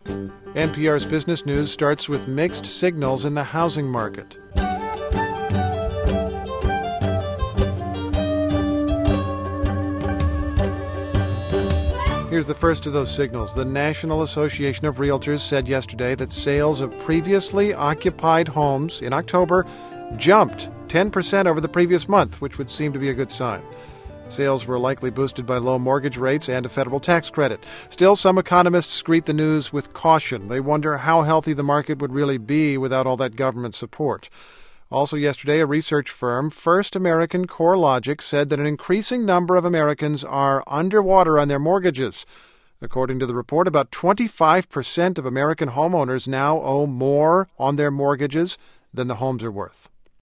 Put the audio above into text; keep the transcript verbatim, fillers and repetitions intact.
N P R's Business News starts with mixed signals in the housing market. Here's the first of those signals. The National Association of Realtors said yesterday that sales of previously occupied homes in October jumped ten percent over the previous month, which would seem to be a good sign. Sales were likely boosted by low mortgage rates and a federal tax credit. Still, some economists greet the news with caution. They wonder how healthy the market would really be without all that government support. Also yesterday, a research firm, First American CoreLogic, said that an increasing number of Americans are underwater on their mortgages. According to the report, about twenty-five percent of American homeowners now owe more on their mortgages than the homes are worth.